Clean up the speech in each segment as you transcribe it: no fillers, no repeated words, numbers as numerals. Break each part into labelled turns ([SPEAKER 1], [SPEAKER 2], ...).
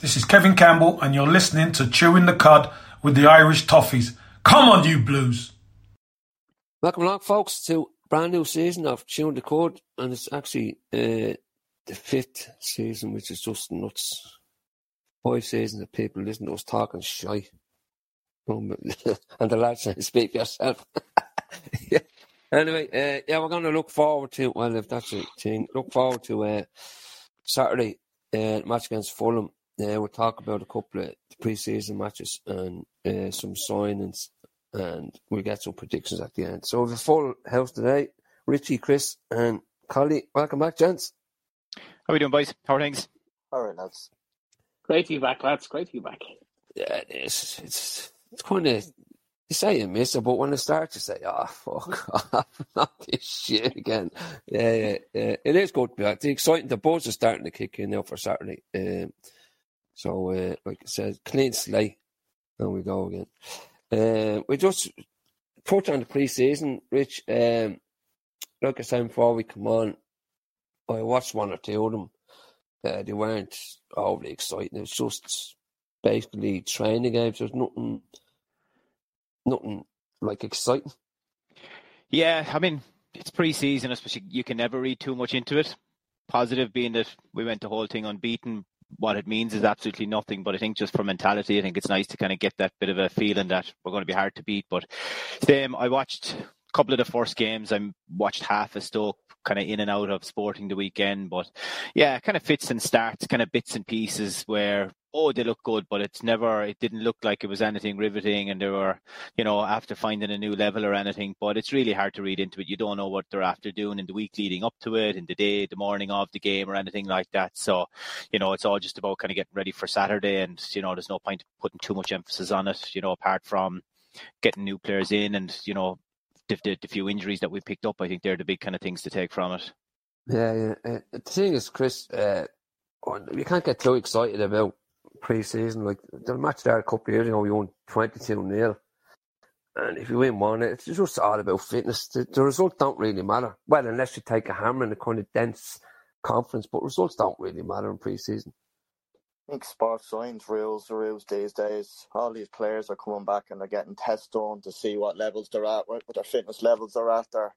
[SPEAKER 1] This is Kevin Campbell, and you're listening to Chewing the Cud with the Irish Toffees. Come on, you Blues!
[SPEAKER 2] Welcome along, folks, to a brand new season of Chewing the Cud, and it's actually the 5th season, which is just nuts. 5 seasons of people listening to us talking shy. And the lads saying, speak for yourself. Yeah. Anyway, we're going to look forward to, well, if that's a thing, look forward to Saturday match against Fulham. We'll talk about a couple of pre-season matches and some signings, and we'll get some predictions at the end. So we have a full house today. Richie, Chris, and Collie. Welcome back, gents.
[SPEAKER 3] How are we doing, boys? How are things?
[SPEAKER 4] All right, lads.
[SPEAKER 5] Great to be back, lads. Great to be back.
[SPEAKER 2] Yeah, it is. It's kind of, you say you miss it, but when it starts, you say, oh, fuck off, not this shit again. Yeah. It is good to be back. The buzz is starting to kick in now for Saturday. So, like I said, clean slate, and we go again. We just put on the pre-season, Rich. Like I said before we come on, I watched one or two of them. They weren't overly exciting. It was just basically training games. There's nothing like exciting.
[SPEAKER 3] Yeah, I mean, it's pre-season, especially you can never read too much into it. Positive being that we went the whole thing unbeaten. What it means is absolutely nothing, but I think just for mentality, I think it's nice to kind of get that bit of a feeling that we're going to be hard to beat. But same, I watched a couple of the first games. I watched half of Stoke, kind of in and out of Sporting the weekend. But yeah, kind of fits and starts, kind of bits and pieces where, they look good, but it didn't look like it was anything riveting, and they were, after finding a new level or anything. But it's really hard to read into it. You don't know what they're after doing in the week leading up to it, in the day, the morning of the game, or anything like that. So, it's all just about kind of getting ready for Saturday, and, there's no point putting too much emphasis on it, apart from getting new players in and, the few injuries that we picked up. I think they're the big kind of things to take from it.
[SPEAKER 2] Yeah. The thing is, Chris, you can't get too excited about pre-season. Like the match there a couple of years ago, we won 22-0, and if you win one, it's just all about fitness. The results don't really matter. Well, unless you take a hammer in a kind of dense conference, but results don't really matter in pre-season.
[SPEAKER 4] I think sports science rules these days. All these players are coming back and they're getting tests done to see what levels they're at, what their fitness levels are at, their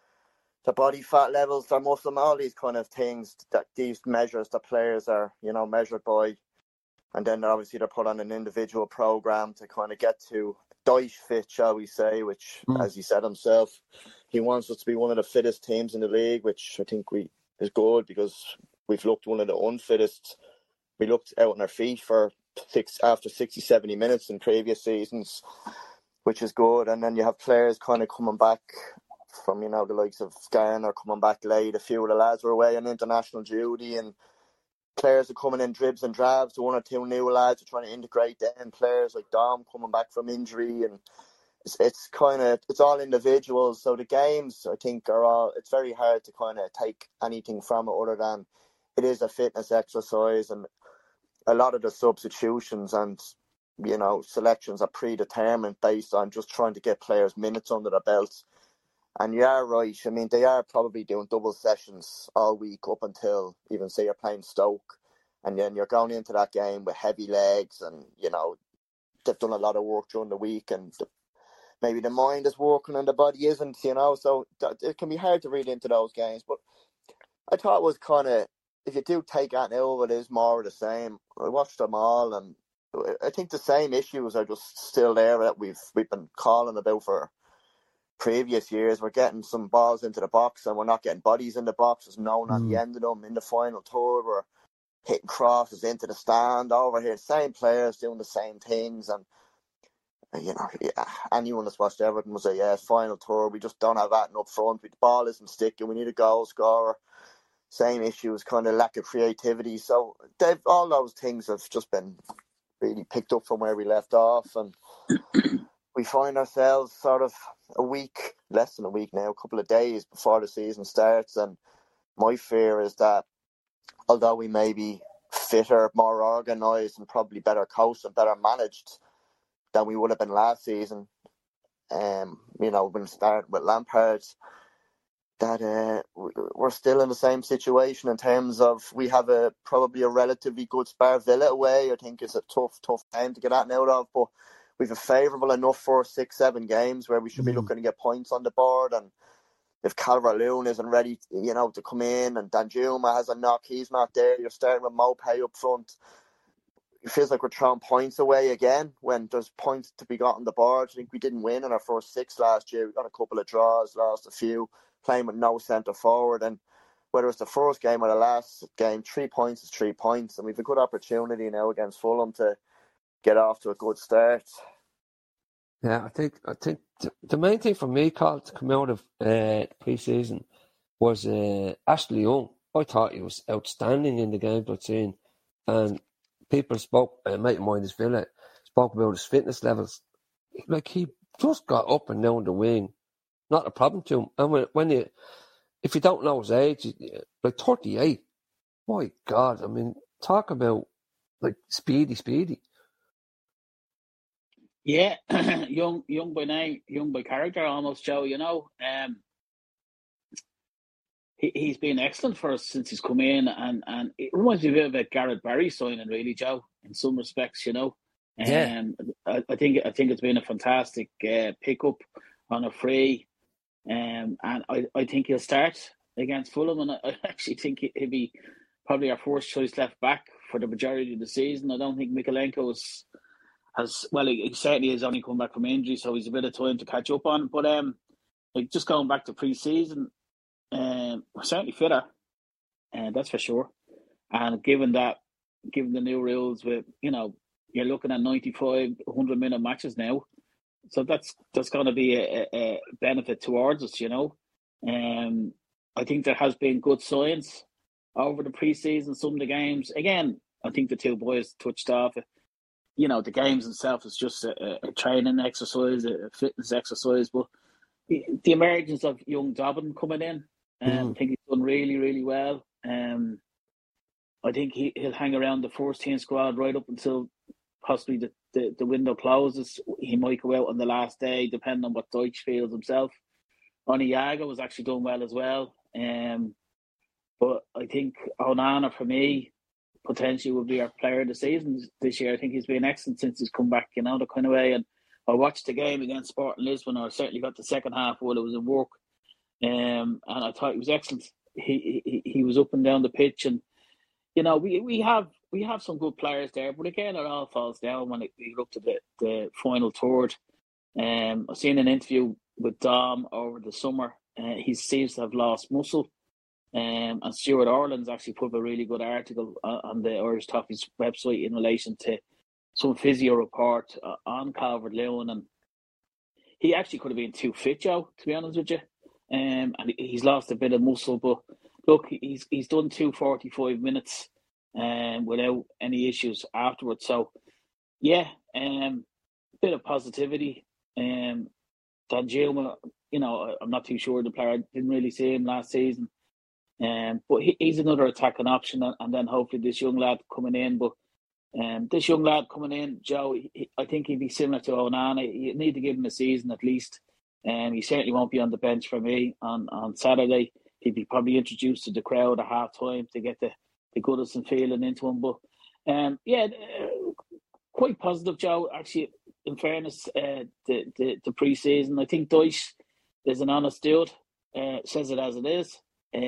[SPEAKER 4] body fat levels, their muscle, all these kind of things, that these measures that players are, measured by. And then obviously they're put on an individual program to kind of get to Dyche fit, shall we say, which, as he said himself, he wants us to be one of the fittest teams in the league, which I think is good, because we've looked one of the unfittest. We looked out on our feet after 60, 70 minutes in previous seasons, which is good. And then you have players kind of coming back from, the likes of Garner coming back late. A few of the lads were away on international duty, and players are coming in dribs and drabs. The 1 or 2 new lads are trying to integrate them. Players like Dom coming back from injury, and it's all individuals. So the games, I think, it's very hard to kind of take anything from it other than it is a fitness exercise, and a lot of the substitutions and selections are predetermined based on just trying to get players minutes under their belts. And you are right. I mean, they are probably doing double sessions all week up until even say you're playing Stoke, and then you're going into that game with heavy legs, and they've done a lot of work during the week, and maybe the mind is working and the body isn't. So it can be hard to read into those games. But I thought it was kind of, if you do take that now, it is more of the same. I watched them all, and I think the same issues are just still there that we've been calling about for previous years. We're getting some balls into the box and we're not getting bodies in the box. There's no one at the end of them. In the final third, we're hitting crosses into the stand over here. Same players doing the same things, and anyone that's watched Everton will say, final third, we just don't have that up front. The ball isn't sticking. We need a goal scorer. Same issues, kind of lack of creativity. So all those things have just been really picked up from where we left off, and we find ourselves sort of less than a week now, a couple of days before the season starts. And my fear is that although we may be fitter, more organised, and probably better coached and better managed than we would have been last season, when starting with Lampard, that we're still in the same situation in terms of we have probably a relatively good Spar Villa away. I think it's a tough game to get at and out of, but we've a favourable enough for 6-7 games where we should be looking to get points on the board. And if Calvert-Lewin isn't ready, to come in, and Danjuma has a knock, he's not there. You're starting with Maupay up front. It feels like we're throwing points away again when there's points to be got on the board. I think we didn't win in our first 6 last year. We got a couple of draws, lost a few, playing with no centre forward. And whether it's the first game or the last game, 3 points is 3 points. And we've a good opportunity now against Fulham to get off to a good start.
[SPEAKER 2] Yeah, I think the main thing for me, Carl, to come out of pre-season was Ashley Young. I thought he was outstanding in the games I've seen, and people spoke. A mate of mine, this Villa, spoke about his fitness levels. Like, he just got up and down the wing, not a problem to him. And if you don't know his age, like 38, my God, I mean, talk about like speedy.
[SPEAKER 5] Yeah, young by name, young by character, almost, Joe. He's been excellent for us since he's come in, and it reminds me a bit of a Gareth Barry signing, really, Joe, in some respects.
[SPEAKER 2] Yeah.
[SPEAKER 5] I think it's been a fantastic pickup on a free, and I think he'll start against Fulham, and I actually think he'll be probably our first choice left back for the majority of the season. I don't think Mykolenko he certainly has only come back from injury, so he's a bit of time to catch up on. But just going back to pre-season, we're certainly fitter, and that's for sure. And given the new rules, with you're looking at 95, 100-minute matches now, so that's going to be a benefit towards us. I think there has been good signs over the pre-season. Some of the games, again, I think the two boys touched off. The games themselves is just a training exercise, a fitness exercise. But the emergence of young Dobbin coming in, I think he's done really, really well. I think he'll hang around the first team squad right up until possibly the window closes. He might go out on the last day, depending on what Deutsch feels himself. Onyego was actually doing well as well. But I think Onana, for me, potentially will be our player of the season this year. I think he's been excellent since he's come back, the kind of way. And I watched the game against Sporting Lisbon. I certainly got the second half while it was in work. And I thought he was excellent. He was up and down the pitch, and we have some good players there. But again, it all falls down when we look to the final third. I've seen an interview with Dom over the summer. He seems to have lost muscle. And Stuart Orland's actually put up a really good article on the Irish Toffees website in relation to some physio report on Calvert-Lewin, and he actually could have been too fit, Joe, to be honest with you. And he's lost a bit of muscle, but look, he's done 245 minutes without any issues afterwards. So, yeah, bit of positivity. Danjuma, I'm not too sure the player. I didn't really see him last season. But he's another attacking option, and then hopefully this young lad coming in. But this young lad coming in, Joe, I think he'd be similar to Onana. You need to give him a season at least. He certainly won't be on the bench for me on Saturday. He'd be probably introduced to the crowd at half time to get the Goodison feeling into him. But quite positive, Joe. Actually, in fairness, the pre-season, I think Deutsch is an honest dude. Says it as it is.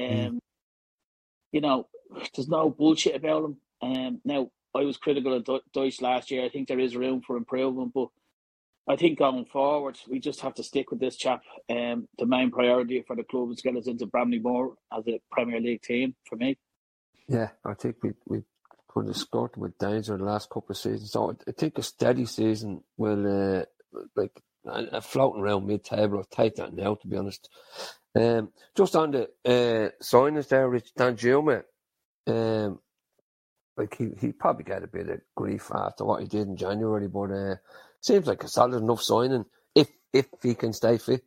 [SPEAKER 5] There's no bullshit about him. Now, I was critical of Deutsch last year. I think there is room for improvement, but I think going forward, we just have to stick with this chap. The main priority for the club is get us into Bramley-Moore as a Premier League team, for me.
[SPEAKER 2] Yeah, I think we could have scored with danger the last couple of seasons. So I think a steady season will, floating around mid-table. I'll take that now, to be honest. Just on the signings there, Rich, Danjuma, he probably got a bit of grief after what he did in January, but seems like a solid enough signing if he can stay fit.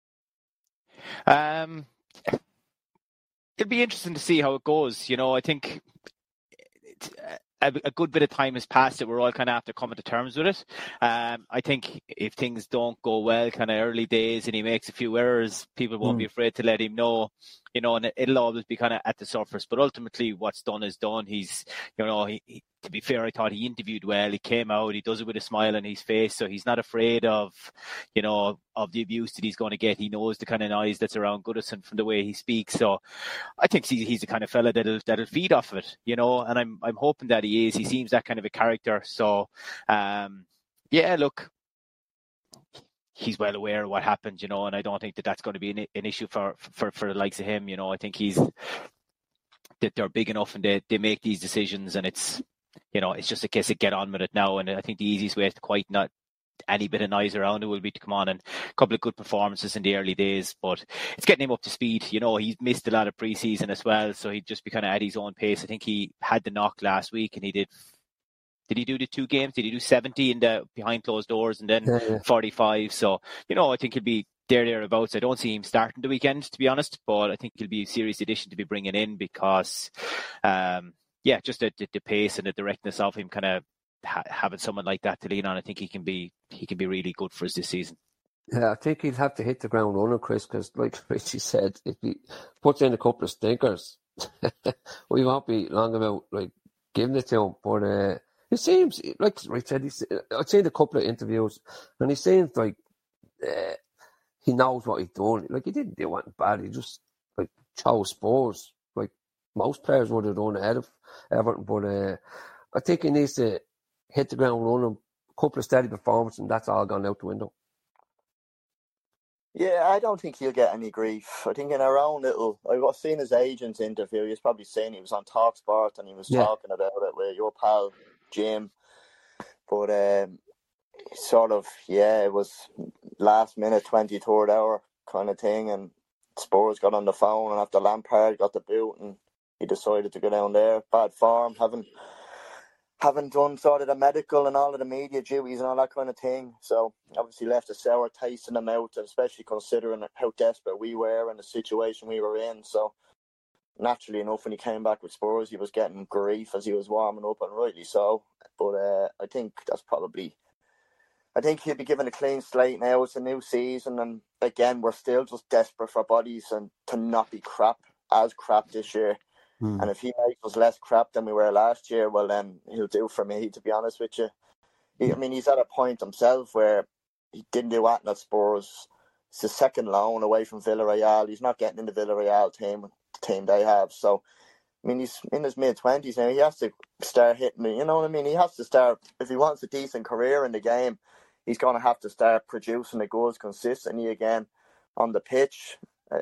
[SPEAKER 3] It'll be interesting to see how it goes. I think a good bit of time has passed that we're all kind of after coming to terms with it. I think if things don't go well, kind of early days, and he makes a few errors, people won't be afraid to let him know, and it'll always be kind of at the surface. But ultimately, what's done is done. He's, he to be fair, I thought he interviewed well. He came out, he does it with a smile on his face, so he's not afraid of the abuse that he's going to get. He knows the kind of noise that's around Goodison from the way he speaks. So I think he's the kind of fella that'll feed off of it, and I'm hoping that he is. He seems that kind of a character. So, look, he's well aware of what happened, and I don't think that's going to be an issue for the likes of him. I think that they're big enough and they make these decisions, and it's just a case of get on with it now. And I think the easiest way to quieten not any bit of noise around it will be to come on and a couple of good performances in the early days, but it's getting him up to speed. He's missed a lot of preseason as well, so he'd just be kind of at his own pace. I think he had the knock last week, and he did he do the 2 games? Did he do 70 in the behind closed doors and then 45? So, I think he'll be thereabouts. I don't see him starting the weekend, to be honest, but I think he'll be a serious addition to be bringing in because, just the pace and the directness of him kind of having someone like that to lean on. I think he can be really good for us this season.
[SPEAKER 2] Yeah, I think he'll have to hit the ground running, Chris, because like Richie said, if he puts in a couple of stinkers, we won't be long about giving it to him. But it seems, like Rich said, I've seen a couple of interviews, and he seems like he knows what he's doing. Like, he didn't do anything bad. He just chose Spurs, like most players would have done ahead of Everton. But I think he needs to hit the ground running, a couple of steady performances, and that's all gone out the window.
[SPEAKER 4] Yeah, I don't think he'll get any grief. I think in our own little... I've seen his agent's interview. He's probably saying he was on TalkSport and he was talking about it with your pal, Jim. But it was last minute, 23rd hour kind of thing, and Spurs got on the phone, and after Lampard got the boot, and he decided to go down there. Bad form, haven't done sort of the medical and all of the media duties and all that kind of thing. So obviously left a sour taste in the mouth, especially considering how desperate we were and the situation we were in. So naturally enough, when he came back with Spurs, he was getting grief as he was warming up, and rightly so. But I think he'll be given a clean slate now. It's a new season, and again, we're still just desperate for bodies and to not be crap this year. And if he makes us less crap than we were last year, well, then he'll do for me, to be honest with you. He's at a point himself where he didn't do anything at Spurs. It's his second loan away from Villarreal. He's not getting in the Villarreal team they have. So, he's in his mid-20s now. He has to start hitting it. You know what I mean? He has to start, if he wants a decent career in the game, he's going to have to start producing the goals consistently again on the pitch.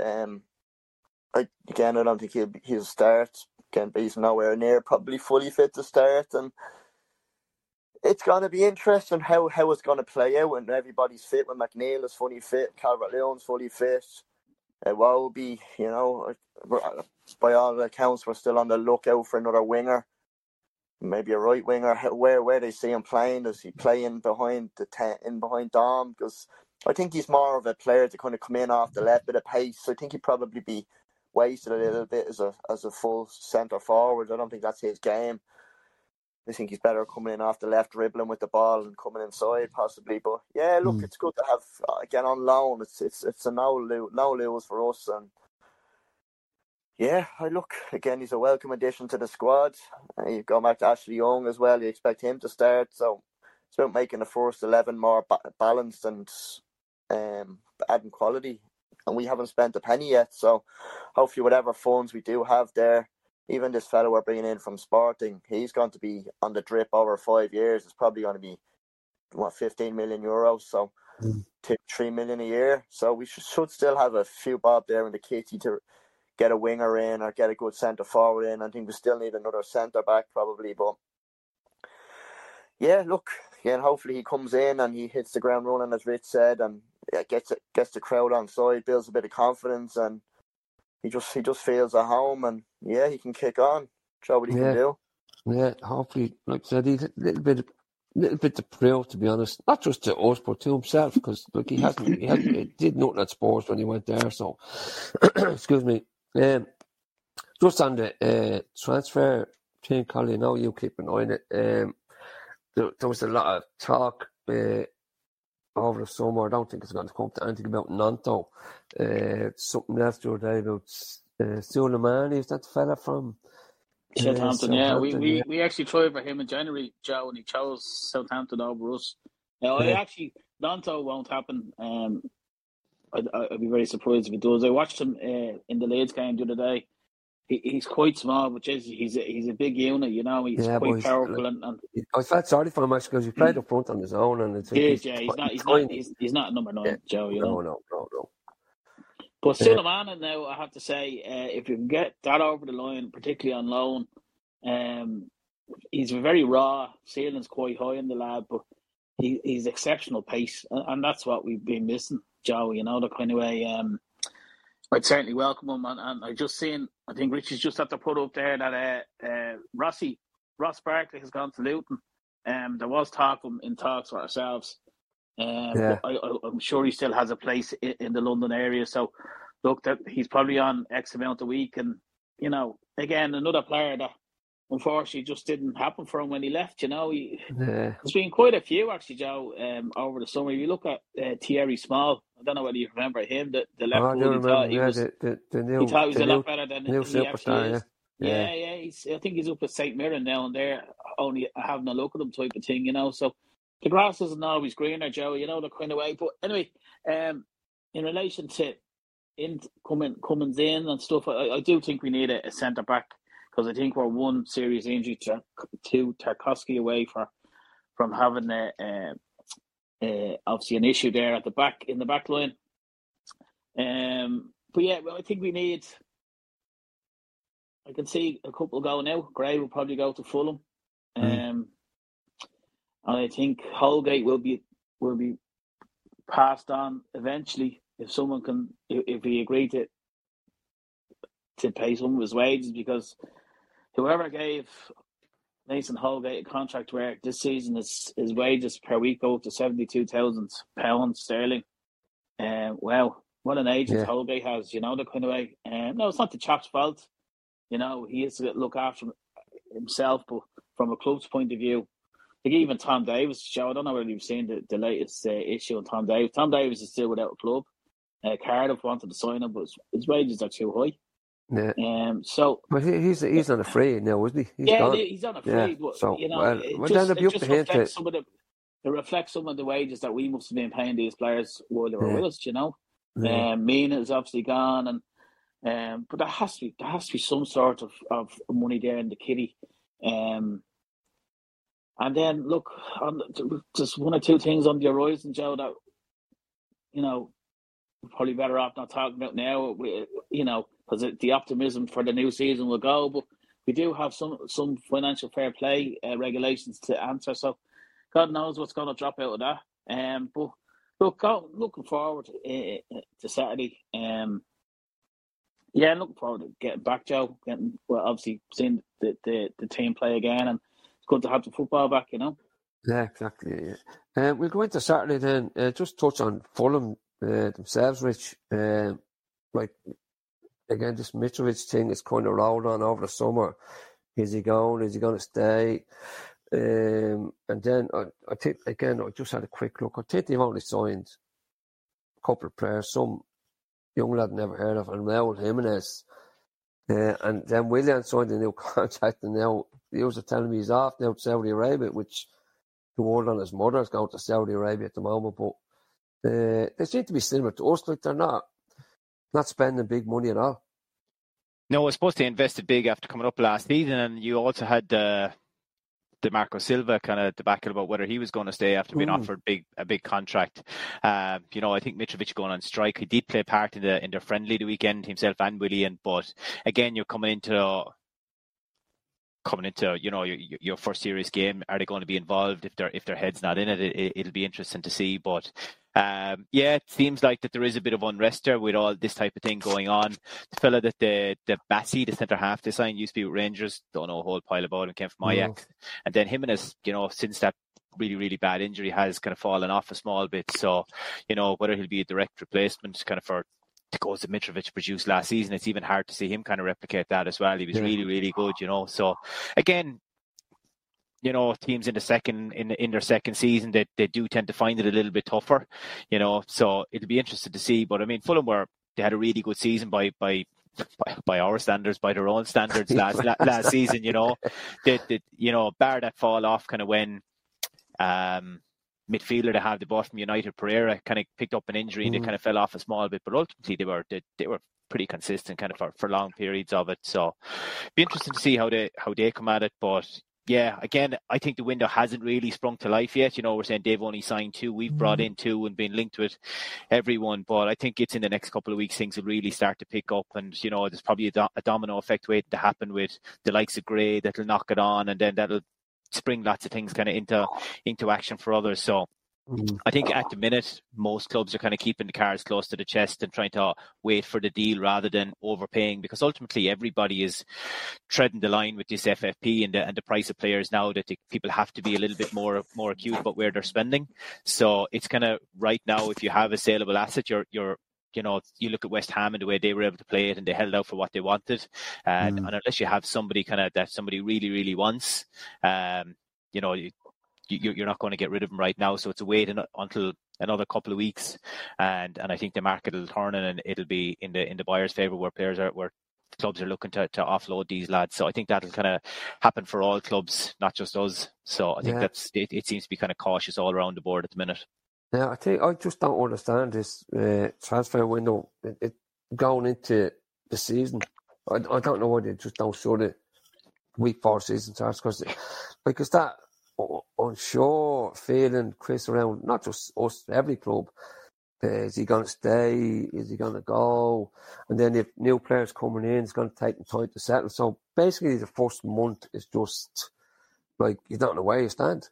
[SPEAKER 4] I don't think he'll start. Again, but he's nowhere near probably fully fit to start, and it's going to be interesting how it's going to play out when everybody's fit. When McNeil is fully fit, Calvert-Lewin's fully fit, Iwobi, by all accounts, we're still on the lookout for another winger, maybe a right winger. Where they see him playing, does he play in behind Dom? Because I think he's more of a player to kind of come in off the left, bit of pace. So I think he'd probably be wasted a little bit as a full centre forward. I don't think that's his game. I think he's better coming in off the left, dribbling with the ball and coming inside possibly. But yeah, look, it's good to have again on loan. It's a no lose for us, and yeah, he's a welcome addition to the squad. You go back to Ashley Young as well. You expect him to start, so it's about making the first 11 more balanced and adding quality. And we haven't spent a penny yet, so hopefully whatever funds we do have there, even this fellow we're bringing in from Sporting, he's going to be on the drip over 5 years. It's probably going to be, 15 million euros, so 3 million a year. So we should still have a few bob there in the kitty to get a winger in or get a good centre forward in. I think we still need another centre back probably, but yeah, look, again, hopefully he comes in and he hits the ground running, as Rich said, and gets the crowd on side, builds a bit of confidence, and he just feels at home, and yeah, he can kick on, show what he can do. Yeah,
[SPEAKER 2] hopefully, like I said, he's a little bit to prove, to be honest, not just to us but to himself, because look, he did nothing at Spurs when he went there. So, excuse me. Just on the transfer Shane Colley, now you keep an eye on it. There was a lot of talk over the summer. I don't think it's going to come to anything about Nanto. Something else the other day about Suleimani. Is that the fella from
[SPEAKER 5] Southampton? Yeah, we
[SPEAKER 2] yeah.
[SPEAKER 5] actually tried for him in January, Joe, and he chose Southampton over us. Nanto won't happen. I'd be very surprised if it does. I watched him in the Leeds game the other day. He's quite small, but he's a big unit, you know. He's quite powerful, and
[SPEAKER 2] I felt sorry for him actually because he played up front on his own, and
[SPEAKER 5] he's not number 9, Joe. You know.
[SPEAKER 2] No.
[SPEAKER 5] But Suleimani, now I have to say, if you can get that over the line, particularly on loan, he's very raw. Ceiling's quite high in the lad, but he's exceptional pace, and that's what we've been missing, Joe. You know, the kind of way. I'd certainly welcome him, and I just seen. I think Richie's just had to put up there that Ross Barkley has gone to Luton. There was talk in talks for ourselves. But I'm sure he still has a place in the London area. So, look, that he's probably on X amount a week, and you know, again, another player that unfortunately just didn't happen for him when he left. You know, there's been quite a few actually, Joe, over the summer. If you look at Thierry Small, I don't know whether you remember him, the left foot. He thought he was a lot better than he actually is. Yeah. I think he's up at St Mirren now and there, only having a look at him type of thing, you know. So the grass isn't always greener, Joe, you know, the kind of way. But anyway, in relation to Cummins in and stuff, I do think we need a centre back, because I think we're one serious injury to Tarkowski away from having obviously an issue there at the back in the back line. But yeah, I think we need. I can see a couple go now. Gray will probably go to Fulham. And I think Holgate will be passed on eventually if someone can, if we agree to pay some of his wages, because whoever gave Nathan Holgate a contract where this season his wages per week go up to £72,000 sterling. Wow, what an agent Holgate has, you know, the kind of way. No, it's not the chap's fault. You know, he has to look after himself, but from a club's point of view, like even Tom Davis, Joe, I don't know whether you've seen the latest issue on Tom Davis. Tom Davis is still without a club. Cardiff wanted to sign him, but his wages are too high.
[SPEAKER 2] Yeah.
[SPEAKER 5] But
[SPEAKER 2] he's on a free now, isn't he?
[SPEAKER 5] He's on a free. But
[SPEAKER 2] so,
[SPEAKER 5] you know, it reflects some of the wages that we must have been paying these players while they were with us. You know, Mina is obviously gone, and but there has to be some sort of money there in the kitty. And then look, just one or two things on the horizon, Joe, that you know we're probably better off not talking about now. Because the optimism for the new season will go, but we do have some financial fair play regulations to answer. So God knows what's going to drop out of that. But look, looking forward to Saturday. Looking forward to getting back, Joe. Obviously seeing the team play again, and it's good to have the football back, you know.
[SPEAKER 2] Yeah, exactly. Yeah. We'll go into Saturday then. Just touch on Fulham themselves, Rich. Again, this Mitrovic thing is kind of rolled on over the summer. Is he going? Is he going to stay? And then I think, again, I just had a quick look. I think they've only signed a couple of players. Some young lad never heard of, and Raul Jimenez. And then Willian signed a new contract, and now he was telling me he's off now to Saudi Arabia, which the word on his mother is going to Saudi Arabia at the moment. But they seem to be similar to us, like they're not spending big money at all.
[SPEAKER 3] No, I suppose they invested big after coming up last season, and you also had the Marco Silva kind of debacle about whether he was going to stay after being offered a big contract. I think Mitrovic going on strike. He did play a part in their friendly the weekend, himself and Willian. But again, you're coming into your first serious game. Are they going to be involved? If their head's not in it, it'll be interesting to see. But it seems like that there is a bit of unrest there with all this type of thing going on. The fella that the Bassi, the centre half they signed, used to be with Rangers. Don't know a whole pile about him. Came from Ajax, and then Jimenez, since that really, really bad injury has kind of fallen off a small bit. So, whether he'll be a direct replacement kind of for goals that Mitrovic produced last season, it's even hard to see him kind of replicate that as well. He was really, really good, So again, teams in their second season, they do tend to find it a little bit tougher, So it'll be interesting to see. But I mean, Fulham they had a really good season by our standards, by their own standards last season. They bar that fall off kind of when midfielder to have the ball from United, Pereira, kind of picked up an injury and they kind of fell off a small bit, but ultimately they were pretty consistent kind of for long periods of it. So be interesting to see how they come at it. But yeah, again, I think the window hasn't really sprung to life yet. We're saying they've only signed 2. We've brought in 2 and been linked with everyone. But I think it's in the next couple of weeks things will really start to pick up. And, there's probably a domino effect waiting to happen with the likes of Gray that'll knock it on, and then that'll spring lots of things kind of into action for others. So I think at the minute, most clubs are kind of keeping the cards close to the chest and trying to wait for the deal rather than overpaying, because ultimately everybody is treading the line with this FFP and the price of players now that people have to be a little bit more acute about where they're spending. So it's kind of right now, if you have a saleable asset, you look at West Ham and the way they were able to play it and they held out for what they wanted. And unless you have somebody that somebody really, really wants, you're not going to get rid of them right now. So it's a wait until another couple of weeks. And I think the market will turn and it'll be in the buyer's favour where clubs are looking to offload these lads. So I think that'll kind of happen for all clubs, not just us. So I think it seems to be kind of cautious all around the board at the minute.
[SPEAKER 2] Yeah, I just don't understand this transfer window. It going into the season. I don't know why they just don't show the week 4 season starts, because that unsure feeling, Chris, around not just us, every club. Is he going to stay? Is he going to go? And then if new players coming in, it's going to take them time to settle. So basically, the first month is just like you don't know where you stand.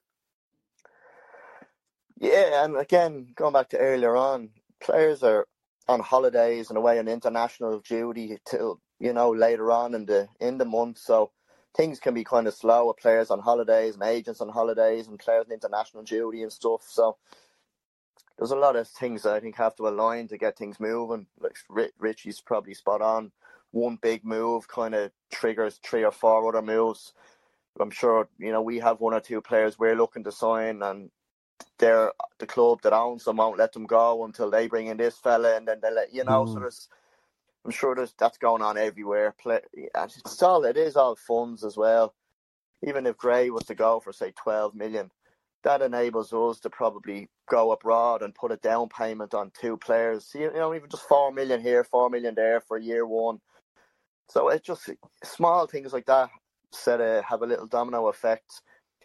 [SPEAKER 4] Yeah, and again, going back to earlier on, players are on holidays and away on international duty till later on in the month. So things can be kind of slow with players on holidays and agents on holidays and players on international duty and stuff. So there's a lot of things that I think have to align to get things moving. Like Richie's probably spot on. One big move kind of triggers 3 or 4 other moves. I'm sure we have 1 or 2 players we're looking to sign, and the club that owns them won't let them go until they bring in this fella, and then they let So I'm sure that's going on everywhere. It is all funds as well. Even if Gray was to go for say 12 million, that enables us to probably go abroad and put a down payment on 2 players. Even just 4 million here, 4 million there for year 1. So it's just small things like that have a little domino effect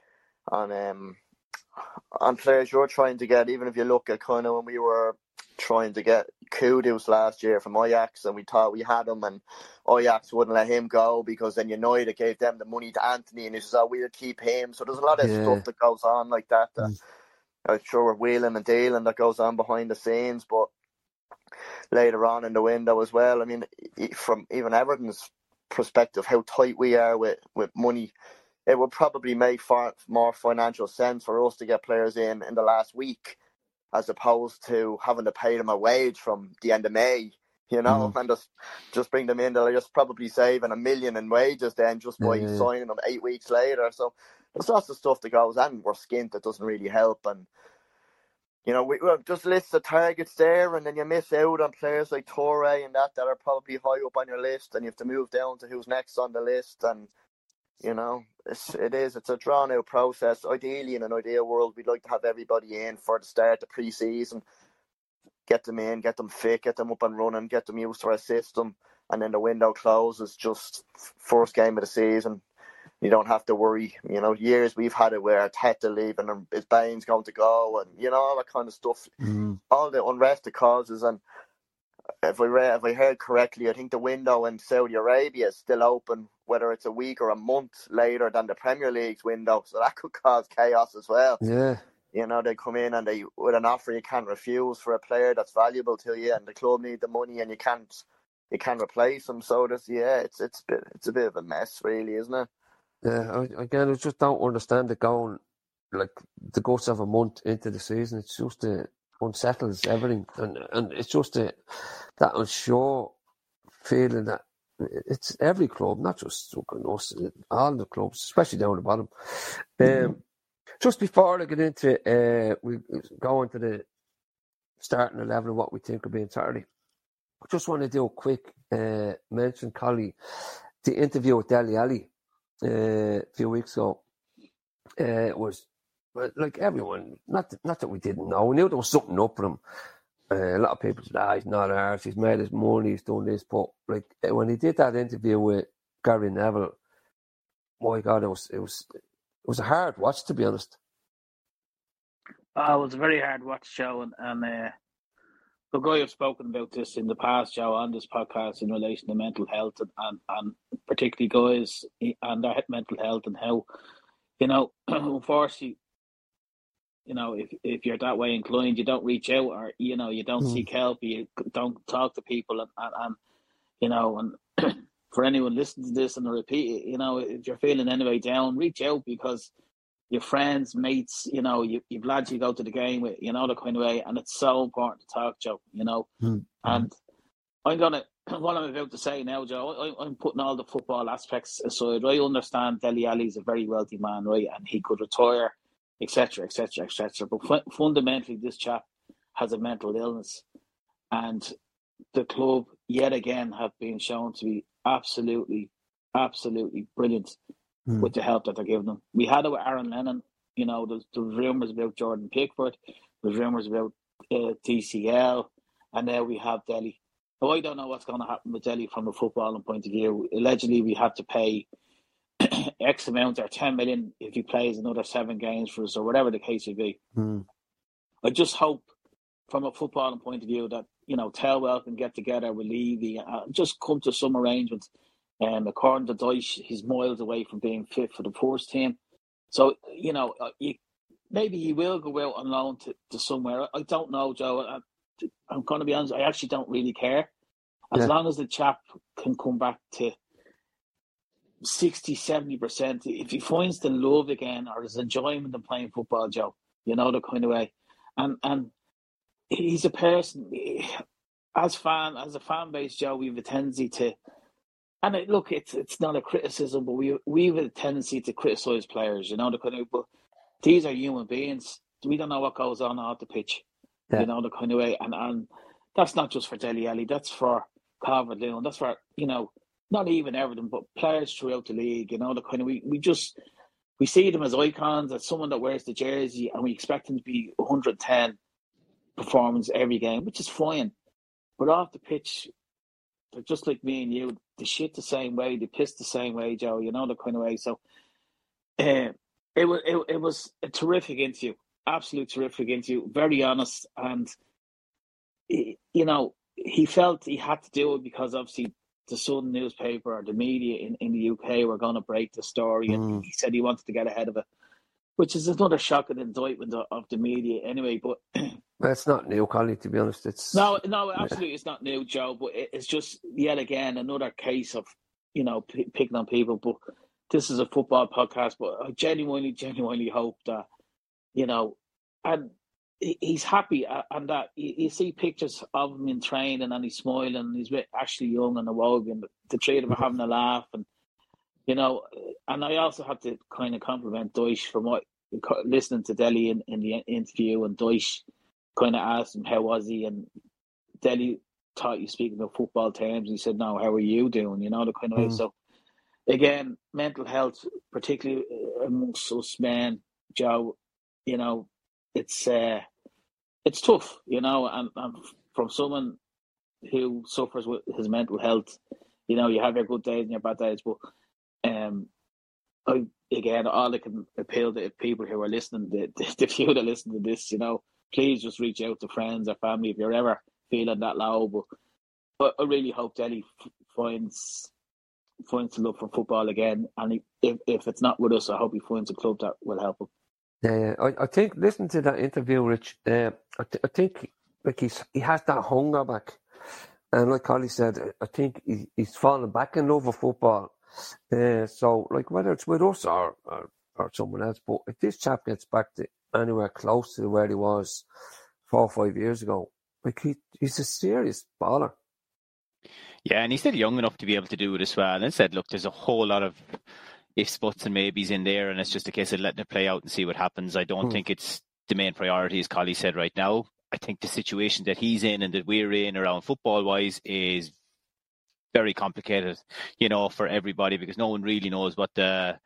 [SPEAKER 4] on players you're trying to get. Even if you look at kind of when we were trying to get Kudus last year from Ajax, and we thought we had him, and Ajax wouldn't let him go because then United gave them the money to Anthony, and he says, we'll keep him. So there's a lot of stuff that goes on like that. I'm sure we're wheeling and dealing that goes on behind the scenes, but later on in the window as well. I mean, from even Everton's perspective, how tight we are with money, it would probably make far more financial sense for us to get players in the last week, as opposed to having to pay them a wage from the end of May, and just bring them in. They're just probably saving $1 million in wages then just by signing them 8 weeks later. So there's lots of stuff that goes on. We're skint that doesn't really help. And, we just list the targets there, and then you miss out on players like Toure and that are probably high up on your list, and you have to move down to who's next on the list. And, it's a drawn out process. Ideally, in an ideal world, we'd like to have everybody in for the start of the pre-season, get them in, get them fit, get them up and running, get them used to our system, and then the window closes just first game of the season. You don't have to worry. Years we've had it where Arteta leaving and is Baines going to go, and all that kind of stuff. All the unrest it causes. And if I heard correctly, I think the window in Saudi Arabia is still open, whether it's a week or a month later than the Premier League's window. So that could cause chaos as well. Yeah. They come in and they with an offer you can't refuse for a player that's valuable to you, and the club need the money, and you can't replace them. So it's a bit of a mess, really, isn't it?
[SPEAKER 2] Yeah. Again, I just don't understand it going like the guts of a month into the season. It's just unsettles everything, and it's just that unsure feeling that it's every club, not just us, all the clubs, especially down the bottom. Just before I get into it, we go into the starting 11 of what we think will be on Saturday. I just want to do a quick mention, Collie, the interview with Dele Alli a few weeks ago. It was like everyone, not that we didn't know, we knew there was something up with him. A lot of people said, he's not ours, he's made his money, he's done this. But like when he did that interview with Gary Neville, my God, it was a hard watch, to be honest.
[SPEAKER 5] It was a very hard watch, Joe, and the guy I've spoken about this in the past, Joe, on this podcast in relation to mental health and particularly guys and their mental health and how, unfortunately, if you're that way inclined, you don't reach out or, you don't seek help, you don't talk to people and for anyone listening to this and I repeat it, if you're feeling anyway down, reach out because your friends, mates, you've lads you go to the game with, the kind of way, and it's so important to talk, Joe, And what I'm about to say now, Joe, I'm putting all the football aspects aside. I understand Dele Alli's a very wealthy man, right, and he could retire, etc., etc., etc. But fundamentally, this chap has a mental illness, and the club yet again have been shown to be absolutely, absolutely brilliant with the help that they're giving them. We had it with Aaron Lennon. There's rumours about Jordan Pickford. There's rumours about TCL, and now we have Dele. Now, I don't know what's going to happen with Dele from a footballing point of view. Allegedly, we have to pay X amount or 10 million if he plays another 7 games for us or whatever the case may be. I just hope from a footballing point of view that, Telwell can get together with Levy and just come to some arrangements. According to Dyche, he's miles away from being fit for the first team. So, maybe he will go out on loan to somewhere. I don't know, Joe. I'm going to be honest, I actually don't really care. As long as the chap can come back to 60, 70%, if he finds the love again or his enjoyment in playing football, Joe, the kind of way. And he's a person, as a fan base, Joe, we have a tendency to, and look, it's not a criticism, but we have a tendency to criticise players, the kind of, but these are human beings. We don't know what goes on out the pitch, the kind of way. And that's not just for Dele Alli, that's for Calvert-Lewin, that's for, not even Everton, but players throughout the league, the kind of, we see them as icons, as someone that wears the jersey, and we expect them to be 110 performance every game, which is fine. But off the pitch, they're just like me and you. They shit the same way, they piss the same way, Joe, the kind of way. So it was a terrific interview, absolute terrific interview, very honest. And, he felt he had to do it because obviously the Sun newspaper or the media in the UK were going to break the story. And he said he wanted to get ahead of it, which is another shocking indictment of the media anyway. But
[SPEAKER 2] well, it's not new, Collie, to be honest.
[SPEAKER 5] No, absolutely, it's not new, Joe. But it's just yet again another case of picking on people. But this is a football podcast. But I genuinely hope that and he's happy, and that you see pictures of him in training, and he's smiling, and he's with Ashley Young and Awobi, and the three of them are having a laugh, and and I also have to kind of compliment Dyche from what listening to Dele in the interview, and Dyche kind of asked him how was he, and Dele thought you speaking about football terms, and he said, "No, how are you doing?" The kind of way. So again, mental health, particularly amongst us men, Joe, it's tough, and from someone who suffers with his mental health, you have your good days and your bad days, but all I can appeal to people who are listening, the few that listen to this, please just reach out to friends or family if you're ever feeling that low. But I really hope Dele finds the love for football again, and if it's not with us, I hope he finds a club that will help him.
[SPEAKER 2] Yeah, I think listening to that interview, Rich, I think like he has that hunger back, and like Collie said, I think he's fallen back in love with football. So like whether it's with us or someone else, but if this chap gets back to anywhere close to where he was 4 or 5 years ago. Like he's a serious baller.
[SPEAKER 3] Yeah, and he's still young enough to be able to do it as well. And said, look, there's a whole lot of ifs, buts, and maybes in there, and it's just a case of letting it play out and see what happens. I don't think it's the main priority, as Collie said right now. I think the situation that he's in and that we're in around football-wise is very complicated, for everybody, because no one really knows what the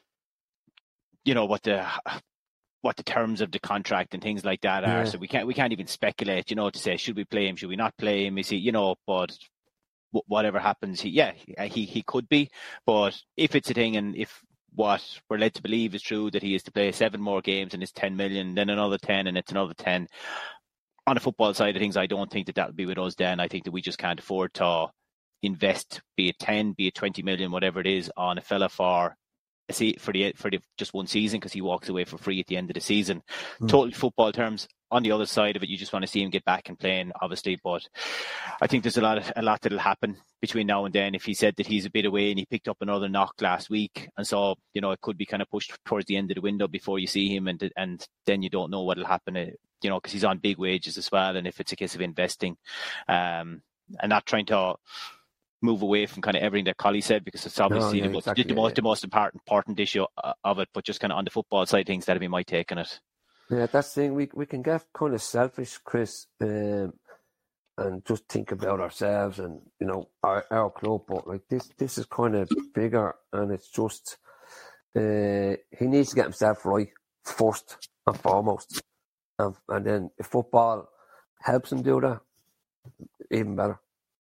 [SPEAKER 3] terms of the contract and things like that are. So we can't even speculate, to say, should we play him, should we not play him? Is he, but whatever happens, he could be. But if it's a thing, and if what we're led to believe is true, that he is to play 7 more games and it's 10 million, then another 10 and it's another 10. On the football side of things, I don't think that will be with us then. I think that we just can't afford to invest, be it 10, be it 20 million, whatever it is, on a fella for just one season, because he walks away for free at the end of the season. Total football terms, on the other side of it, you just want to see him get back and playing, obviously. But I think there's a lot that'll happen between now and then. If he said that he's a bit away and he picked up another knock last week, and so it could be kind of pushed towards the end of the window before you see him, and then you don't know what'll happen. Because he's on big wages as well, and if it's a case of investing, and not trying to move away from kind of everything that Collie said, because it's obviously the most important issue of it, but just kind of on the football side of things, that'd be my take on it.
[SPEAKER 2] Yeah, that's the thing. We can get kind of selfish, Chris, and just think about ourselves and our club. But like this is kind of bigger, and it's just he needs to get himself right first and foremost, and then if football helps him do that, even better.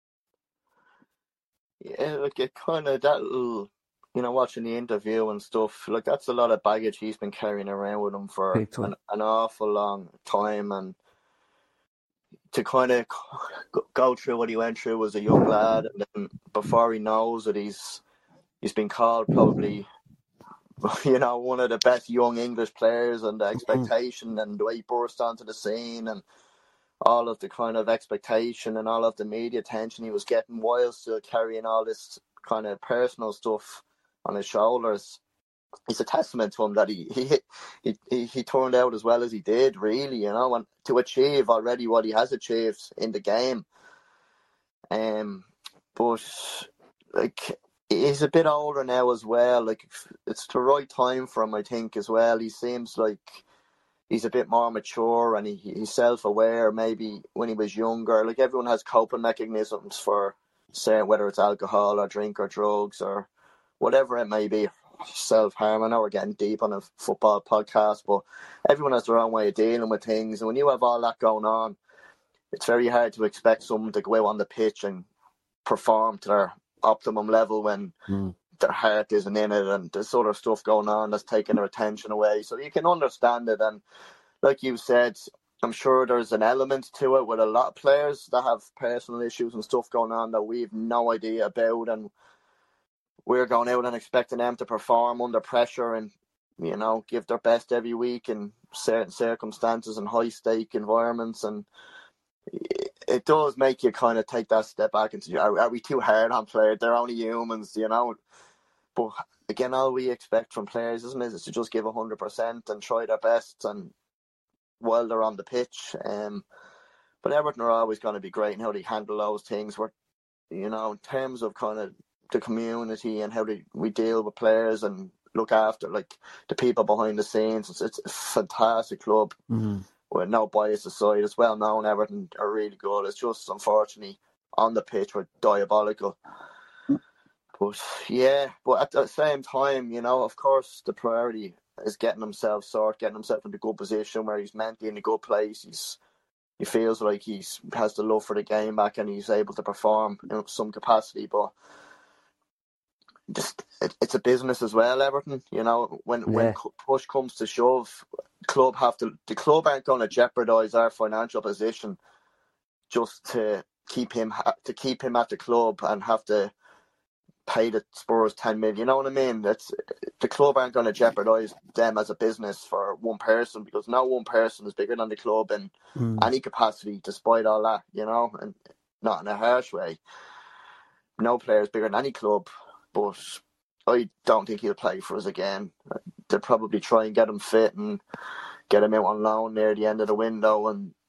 [SPEAKER 4] Yeah, like it kind of that'll. Watching the interview and stuff, like that's a lot of baggage he's been carrying around with him for an awful long time, and to kind of go through what he went through as a young lad, and then before he knows it, he's been called probably, one of the best young English players, and the expectation and the way he burst onto the scene and all of the kind of expectation and all of the media attention he was getting, while still carrying all this kind of personal stuff on his shoulders. It's a testament to him that he turned out as well as he did, really, and to achieve already what he has achieved in the game. But like he's a bit older now as well. Like it's the right time for him, I think, as well. He seems like he's a bit more mature, and he's self-aware. Maybe when he was younger, like everyone has coping mechanisms for saying whether it's alcohol or drink or drugs or whatever it may be, self-harm. I know we're getting deep on a football podcast, but everyone has their own way of dealing with things. And when you have all that going on, it's very hard to expect someone to go out on the pitch and perform to their optimum level when their heart isn't in it, and there's other stuff going on that's taking their attention away. So you can understand it. And like you said, I'm sure there's an element to it with a lot of players that have personal issues and stuff going on that we have no idea about, and we're going out and expecting them to perform under pressure and, give their best every week in certain circumstances and high-stake environments. And it does make you kind of take that step back and say, are we too hard on players? They're only humans, But again, all we expect from players, isn't it, is to just give 100% and try their best and while they're on the pitch. But Everton are always going to be great in how they handle those things. Where, in terms of kind of the community and how we deal with players and look after like the people behind the scenes, it's a fantastic club with no bias aside. It's well known Everton are really good. It's just unfortunately on the pitch we're diabolical. But at the same time, of course the priority is getting himself in a good position where he's mentally in a good place. He feels like he has the love for the game back and he's able to perform in some capacity. But it's a business as well, Everton. When push comes to shove, the club aren't going to jeopardise our financial position just to keep him at the club and have to pay the Spurs 10 million. You know what I mean? The club aren't going to jeopardise them as a business for one person, because no one person is bigger than the club in any capacity, despite all that, and not in a harsh way. No player is bigger than any club. But I don't think he'll play for us again. They'll probably try and get him fit and get him out on loan near the end of the window, and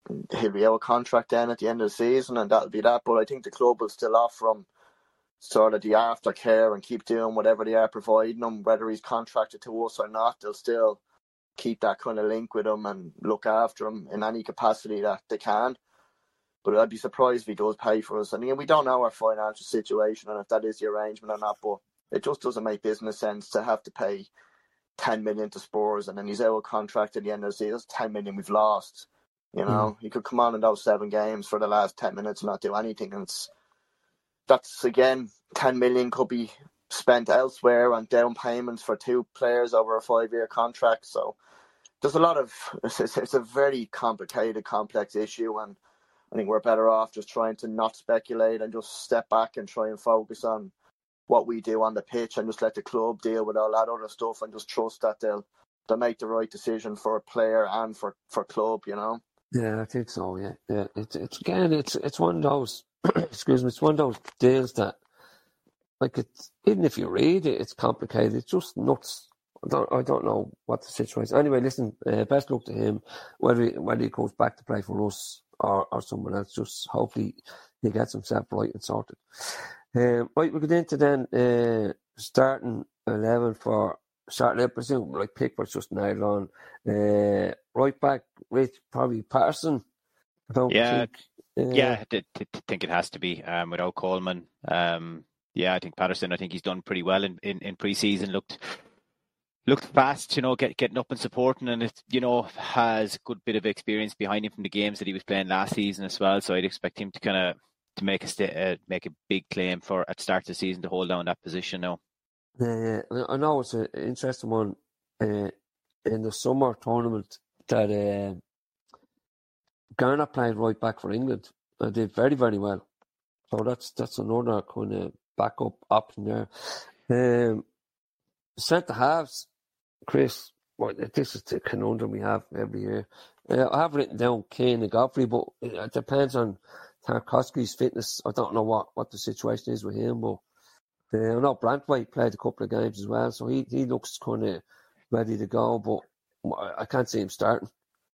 [SPEAKER 4] he'll be out of contract then at the end of the season, and that'll be that. But I think the club will still offer him sort of the aftercare and keep doing whatever they are providing him, whether he's contracted to us or not. They'll still keep that kind of link with him and look after him in any capacity that they can. But I'd be surprised if he does pay for us. And again, we don't know our financial situation and if that is the arrangement or not, but it just doesn't make business sense to have to pay 10 million to Spurs and then he's out of contract at the end of the season. That's 10 million we've lost. You know, he could come on in those 7 games for the last 10 minutes and not do anything. And that's, again, 10 million could be spent elsewhere on down payments for 2 players over a 5-year contract. So there's a lot of, it's a very complicated, complex issue. And I think we're better off just trying to not speculate and just step back and try and focus on what we do on the pitch and just let the club deal with all that other stuff and just trust that they'll make the right decision for a player and for club, you know.
[SPEAKER 2] Yeah, I think so. Yeah. It's one of those. Excuse me. It's one of those deals that, like, it's even if you read it, it's complicated. It's just nuts. I don't know what the situation is. Anyway, listen. Best luck to him. Whether he goes back to play for us or someone else, just hopefully he gets himself right and sorted. Right, we'll get into then starting 11 for Saturday. I presume like Pickford's just nailed on. Right back, Rich, probably Patterson. I don't think.
[SPEAKER 3] I think it has to be without Coleman. I think Patterson. I think he's done pretty well in pre-season. Looked fast, getting up and supporting, and it, has a good bit of experience behind him from the games that he was playing last season as well. So I'd expect him to make a big claim for at start of the season to hold down that position now.
[SPEAKER 2] Yeah, I know it's an interesting one in the summer tournament that Garner played right back for England and did very, very well. So that's another kind of backup option there. Centre halves, Chris. Well, this is the conundrum we have every year. I have written down Kane and Godfrey, but it depends on Tarkowski's fitness. I don't know what the situation is with him, but I know Brantwaite played a couple of games as well, so he looks kind of ready to go, but I can't see him starting.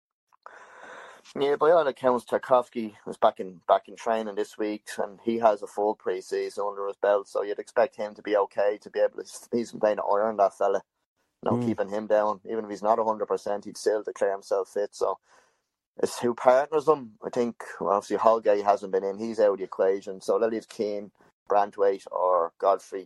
[SPEAKER 4] Yeah, by all accounts, Tarkowski was back in training this week, and he has a full pre-season under his belt, so you'd expect him to be okay to be able to. He's been playing to iron, that fella. Keeping him down, even if he's not 100%, he'd still declare himself fit. So it's who partners him. I think obviously Holgate hasn't been in; he's out of the equation. So that leaves Keane, Brantwaite, or Godfrey.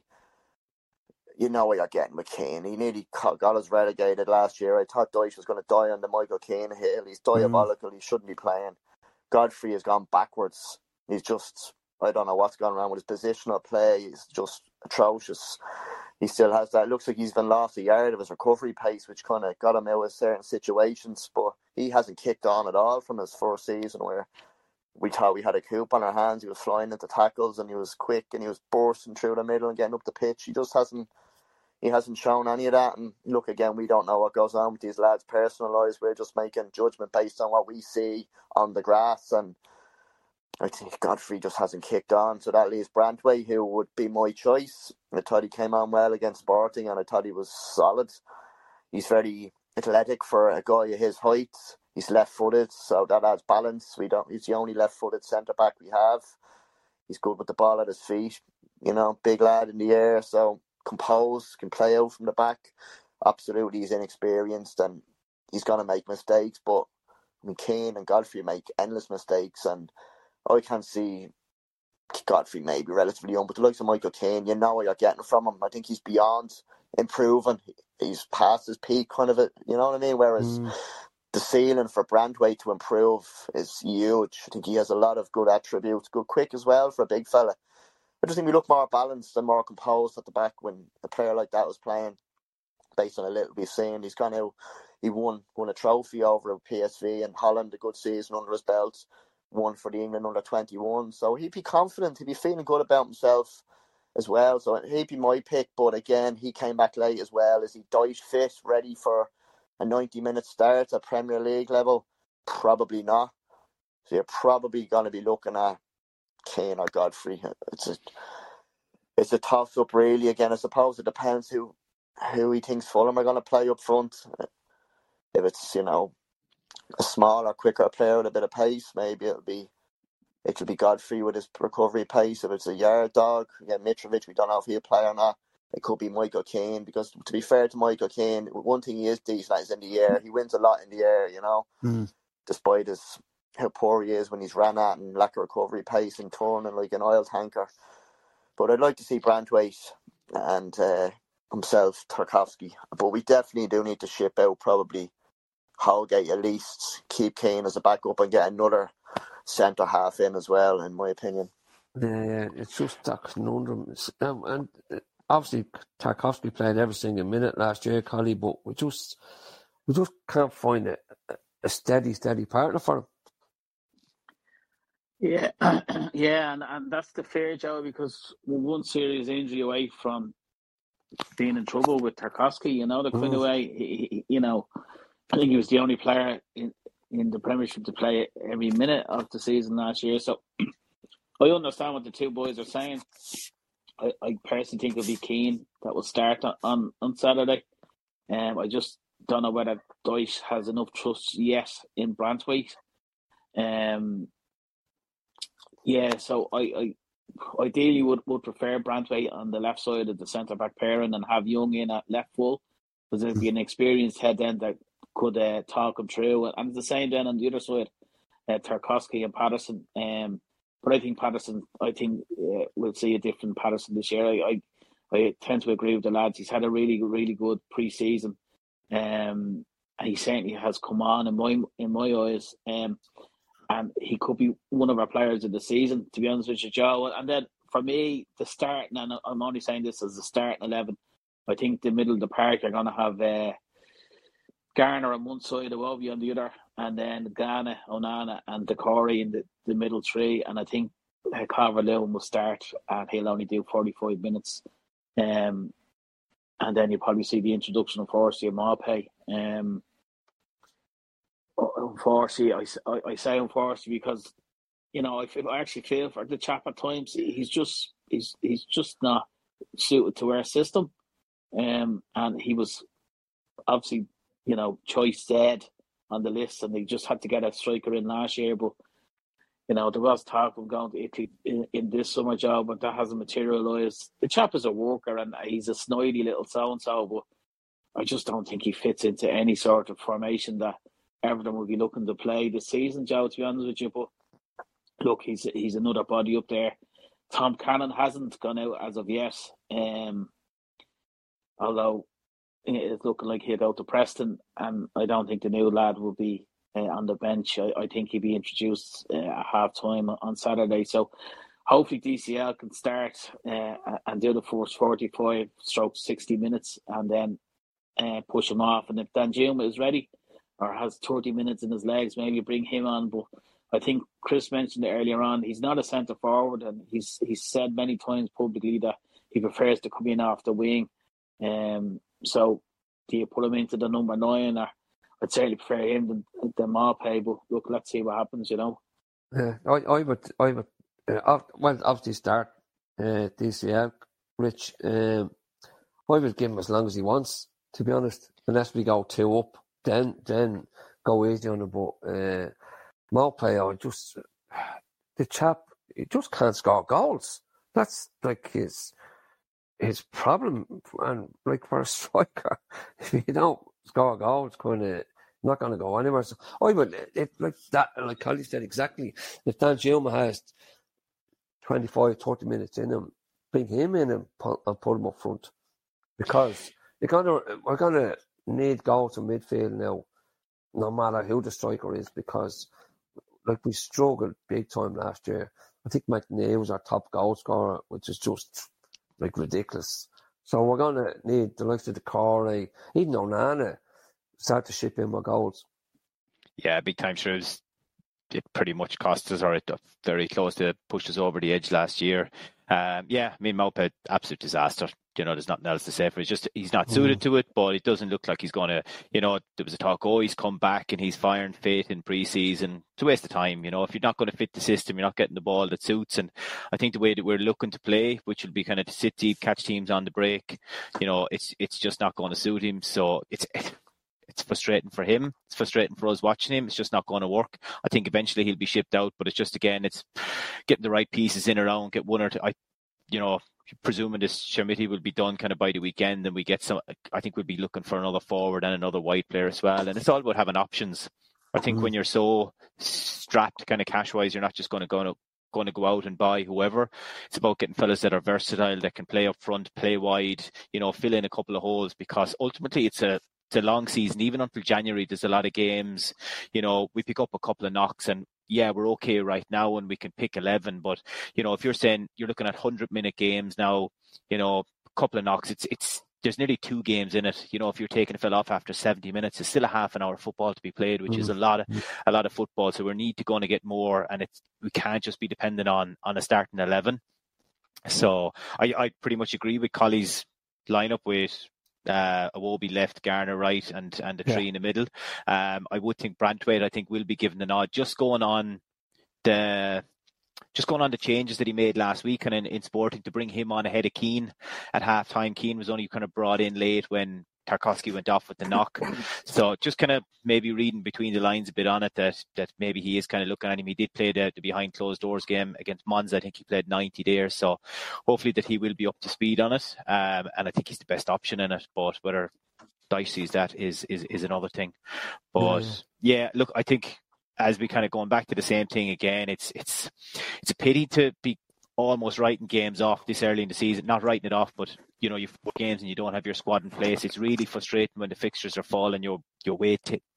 [SPEAKER 4] You know what you're getting with Keane. He nearly got us relegated last year. I thought Dyche was going to die on the Michael Keane hill. He's diabolical. He shouldn't be playing. Godfrey has gone backwards. He's just, I don't know what's going on with his positional play. He's just atrocious. He still has that. It looks like he's been lost a yard of his recovery pace, which kind of got him out of certain situations. But he hasn't kicked on at all from his first season, where we thought we had a coup on our hands. He was flying into tackles and he was quick and he was bursting through the middle and getting up the pitch. He just hasn't shown any of that. And look, again, we don't know what goes on with these lads' personal lives. We're just making judgment based on what we see on the grass. And I think Godfrey just hasn't kicked on. So that leaves Brantwaite, who would be my choice. I thought he came on well against Sporting and I thought he was solid. He's very athletic for a guy of his height. He's left-footed, so that adds balance. He's the only left-footed centre-back we have. He's good with the ball at his feet. Big lad in the air, so composed, can play out from the back. Absolutely, he's inexperienced and he's going to make mistakes, but Keane and Godfrey make endless mistakes, and I can't see Godfrey maybe relatively young, but the likes of Michael Keane, you know what you're getting from him. I think he's beyond improving. He's past his peak, kind of it. You know what I mean? Whereas the ceiling for Brantwaite to improve is huge. I think he has a lot of good attributes, good quick as well for a big fella. I just think we look more balanced and more composed at the back when a player like that was playing. Based on a little we've seen, he's gone out. He won a trophy over at PSV and Holland, a good season under his belt. Won for the England under-21, so he'd be confident, he'd be feeling good about himself as well, so he'd be my pick. But again, he came back late as well. Is he Dyche fit, ready for a 90-minute start at Premier League level? Probably not. So you're probably going to be looking at Kane or Godfrey. It's a toss-up really. Again, I suppose it depends who he thinks Fulham are going to play up front. If it's, a smaller, quicker player with a bit of pace, maybe it'll be Godfrey with his recovery pace. If it's a yard dog, again, Mitrovic, we don't know if he'll play or not. It could be Michael Keane, because to be fair to Michael Keane, one thing he is decent at is in the air. He wins a lot in the air, despite how poor he is when he's ran at and lack of recovery pace and turning like an oil tanker. But I'd like to see Branthwaite and himself, Tarkowski. But we definitely do need to ship out probably Holgate at least, keep Keane as a backup and get another centre half in as well, in my opinion.
[SPEAKER 2] Yeah, it's just that conundrum. And obviously, Tarkowski played every single minute last year, Collie, but we just can't find a steady partner for him.
[SPEAKER 5] Yeah, yeah, and that's the fear, Joe, because we're one serious injury away from being in trouble with Tarkowski. The kind of way, I think he was the only player in the Premiership to play every minute of the season last year. So I understand what the two boys are saying. I personally think it'll be Keane that will start on Saturday. I just don't know whether Dyche has enough trust yet in Branthwaite. So I ideally would prefer Branthwaite on the left side of the centre-back pairing and have Young in at left full, because there'd be an experienced head then that could talk him through. And it's the same then on the other side, Tarkowski and Patterson. But I think Patterson, we'll see a different Patterson this year. I tend to agree with the lads. He's had a really, really good pre-season. And he certainly has come on in my eyes. And he could be one of our players of the season, to be honest with you, Joe. And then for me, the start, and I'm only saying this as the starting 11, I think the middle of the park are going to have Garner on one side, Iwobi on the other, and then Ghana, Onana, and Decore in the middle three. And I think Calvert-Lewin will start, and he'll only do 45 minutes. And then you'll probably see the introduction of Forsey and Maupay. Unfortunately, I say unfortunately because I actually feel for the chap at times. He's just not suited to our system, and he was obviously choice dead on the list, and they just had to get a striker in last year. But there was talk of going to Italy in this summer, job, but that hasn't materialised. The chap is a worker and he's a snidey little so and so, but I just don't think he fits into any sort of formation that Everton will be looking to play this season, Joe, to be honest with you. But look, he's another body up there. Tom Cannon hasn't gone out as of yet, although it's looking like he'll go to Preston, and I don't think the new lad will be on the bench. I think he'll be introduced at half-time on Saturday. So hopefully DCL can start and do the first 45/60 minutes and then push him off. And if Danjuma is ready or has 30 minutes in his legs, maybe bring him on. But I think Chris mentioned it earlier on, he's not a centre forward, and he's said many times publicly that he prefers to come in off the wing. So do you put him into the number 9? Or I'd certainly prefer him than Maupay, but look, let's see what happens,
[SPEAKER 2] Yeah, I would obviously start DCL, Rich. I would give him as long as he wants, to be honest. Unless we go 2 up, then go easy on him. But Maupay, the chap, he just can't score goals. That's like his problem. And like for a striker, if you don't score goals, not going to go anywhere. So I would, like that, like Collie said exactly. If Danjuma has 25-30 minutes in him, bring him in and put him up front, because we're gonna need goals in midfield now, no matter who the striker is, because like we struggled big time last year. I think McNeil was our top goal scorer, which is just like ridiculous. So we're gonna need the likes of Decore, even Onana, start to ship in more goals.
[SPEAKER 3] Yeah, big time shows. It pretty much cost us, or it very close to pushed us over the edge last year. Maupay, absolute disaster. There's nothing else to say for it. It's just he's not suited to it, but it doesn't look like he's going to, there was a talk, he's come back and he's firing fit in pre-season. It's a waste of time, if you're not going to fit the system, you're not getting the ball that suits. And I think the way that we're looking to play, which will be kind of to sit deep, catch teams on the break, it's just not going to suit him. So It's frustrating for him. It's frustrating for us watching him. It's just not going to work. I think eventually he'll be shipped out, but it's just, again, it's getting the right pieces in around, get one or two. Presuming this Shermiti will be done kind of by the weekend, and we get some. I think we'll be looking for another forward and another wide player as well. And it's all about having options. I think when you're so strapped kind of cash-wise, you're not just going to go out and buy whoever. It's about getting fellas that are versatile, that can play up front, play wide, fill in a couple of holes, because ultimately it's a long season. Even until January, there's a lot of games. We pick up a couple of knocks, and yeah, we're okay right now and we can pick 11. But, if you're saying you're looking at 100-minute games now, a couple of knocks, there's nearly 2 games in it. If you're taking a fella off after 70 minutes, it's still a half an hour football to be played, which is a lot of football. So we need to go on and get more, and we can't just be dependent on a starting 11. So I pretty much agree with Colley's lineup with Iwobi left, Garner right, and the 3 in the middle. I would think Branthwaite, will be given the nod. Just going on the changes that he made last week and in Sporting, to bring him on ahead of Keane at half-time. Keane was only kind of brought in late when Tarkowski went off with the knock. So just kind of maybe reading between the lines a bit on it, that maybe he is kind of looking at him. He did play the behind closed doors game against Monza. I think he played 90 there. So hopefully that he will be up to speed on it. And I think he's the best option in it. But whether Dyche sees that is another thing. But yeah, look, I think as we kind of going back to the same thing again, it's a pity to be almost writing games off this early in the season. Not writing it off, but you've 4 games and you don't have your squad in place. It's really frustrating when the fixtures are falling your way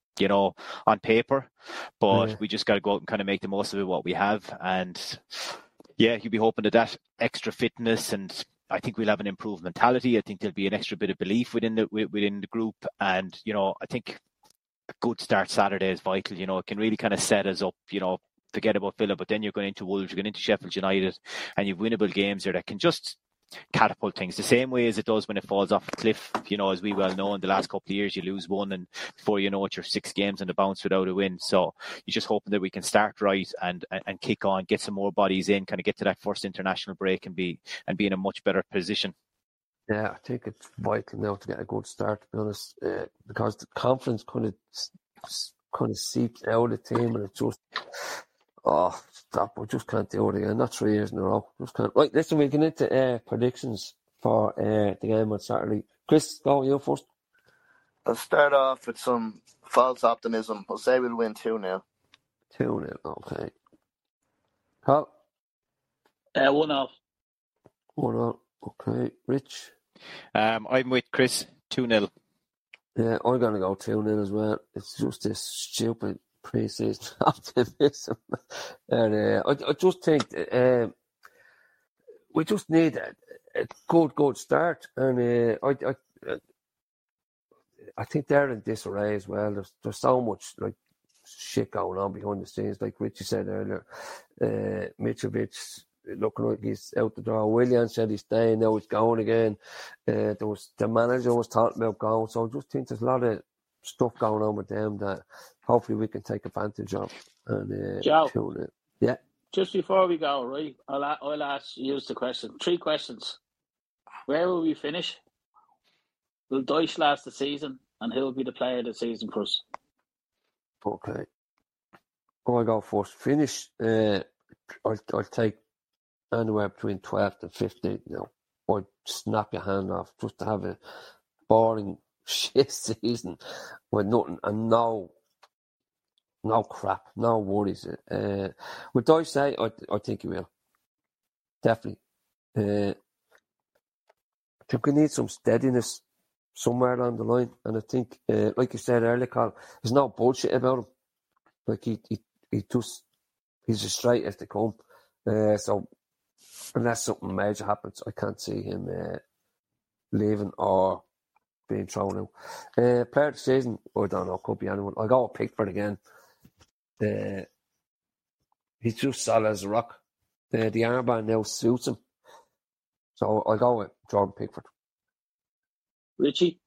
[SPEAKER 3] on paper. But we just got to go out and kind of make the most of it, what we have. And yeah, you'd be hoping that extra fitness, and I think we'll have an improved mentality. I think there'll be an extra bit of belief within the group. And I think a good start Saturday is vital. It can really kind of set us up. Forget about Villa, but then you're going into Wolves, you're going into Sheffield United, and you've winnable games there that can just catapult things the same way as it does when it falls off a cliff. As we well know, in the last couple of years, you lose one, and before you know it, you're 6 games on the bounce without a win. So you're just hoping that we can start right and kick on, get some more bodies in, kind of get to that first international break and be in a much better position.
[SPEAKER 2] Yeah, I think it's vital now to get a good start, to be honest, because the confidence kind of seeps out of the team, and it just. Oh, stop. We just can't do it again. Not 3 years in a row. Just can't. Right, listen, we'll get into predictions for the game on Saturday. Chris, go you first.
[SPEAKER 4] I'll start off with some false optimism. I'll say we'll win 2-0.
[SPEAKER 2] 2-0, okay. Carl?
[SPEAKER 5] 1-0.
[SPEAKER 2] 1-0, okay. Rich?
[SPEAKER 3] I'm with Chris, 2-0.
[SPEAKER 2] Yeah, I'm going to go 2-0 as well. It's just this stupid pre-season optimism. And I just think we just need a good start. And I think they're in disarray as well. There's so much shit going on behind the scenes, like Richie said earlier. Mitrovic looking like he's out the door. Willian said he's staying, now he's going again. The manager was talking about going. So I just think there's a lot of stuff going on with them that hopefully we can take advantage of. And
[SPEAKER 5] Joe,
[SPEAKER 2] yeah.
[SPEAKER 5] Just before we go, right, I'll ask you the question. 3 questions. Where will we finish? Will Dyche last the season? And who will be the player of the season for us?
[SPEAKER 2] Okay. I'll go first. Finish, I'll take anywhere between 12th and 15th now. I'd snap your hand off just to have a boring shit season with nothing and no crap, no worries. With Dyche say, I think he will. Definitely. I think we need some steadiness somewhere along the line, and I think, like you said earlier, Carl, there's no bullshit about him. Like he's as straight as they come. So unless something major happens, I can't see him leaving or being thrown out. Player of the season, I don't know, could be anyone. I'll go with Pickford again. He's just solid as a rock. The armband now suits him. So I'll go with Jordan Pickford.
[SPEAKER 5] Rich?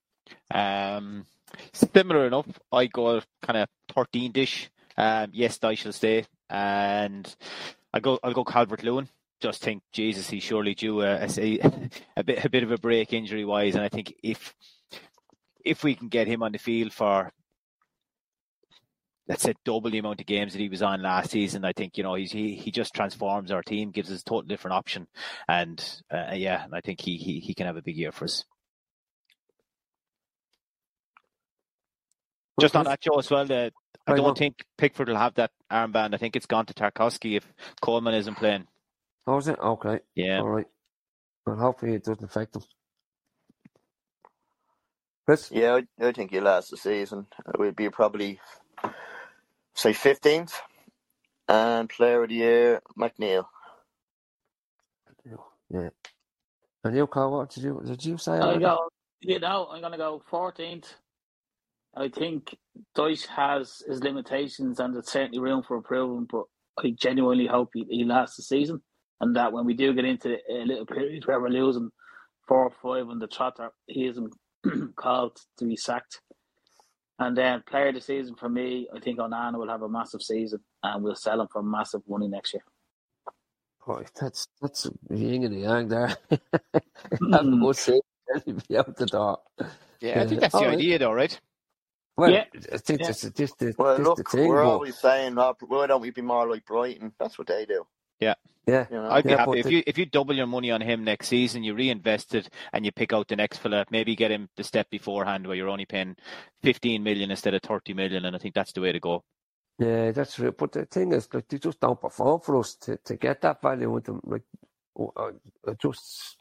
[SPEAKER 3] Similar enough. I go kind of 13-ish. Yes, Dyche will stay. And I'll go Calvert-Lewin. Just think, Jesus, he's surely due a bit of a break injury-wise. And I think if if we can get him on the field for, let's say, double the amount of games that he was on last season, I think, he just transforms our team, gives us a totally different option. And I think he can have a big year for us. Just on that, Joe, as well, I don't think Pickford will have that armband. I think it's gone to Tarkowski if Coleman isn't playing.
[SPEAKER 2] Oh, is it? Okay.
[SPEAKER 3] Yeah.
[SPEAKER 2] All right. Well, hopefully it doesn't affect him. Chris?
[SPEAKER 4] Yeah, I think he'll last the season. We'll be probably, say, 15th. And player of the year, McNeil.
[SPEAKER 2] Yeah. And you, Carl, what did you say?
[SPEAKER 5] I'm going to go 14th. I think Dyche has his limitations and there's certainly room for improvement, but I genuinely hope he lasts the season, and that when we do get into a little period where we're losing 4 or 5 on the trotter, he isn't called to be sacked. And then player of the season for me, I think Onana will have a massive season and we'll sell him for massive money next year.
[SPEAKER 2] Boy, that's the yin and the yang there. Have a good season, he'll be out the door.
[SPEAKER 3] Yeah, I think that's the idea, though, right?
[SPEAKER 2] Well,
[SPEAKER 5] yeah.
[SPEAKER 2] I think this is the thing.
[SPEAKER 4] We're always saying, why don't we be more like Brighton? That's what they do.
[SPEAKER 3] Yeah.
[SPEAKER 2] Yeah.
[SPEAKER 3] I'd be happy if you double your money on him next season, you reinvest it and you pick out the next fella, maybe get him the step beforehand where you're only paying 15 million instead of 30 million, and I think that's the way to go.
[SPEAKER 2] Yeah, that's true. But the thing is, like, they just don't perform for us to get that value with them. Like, just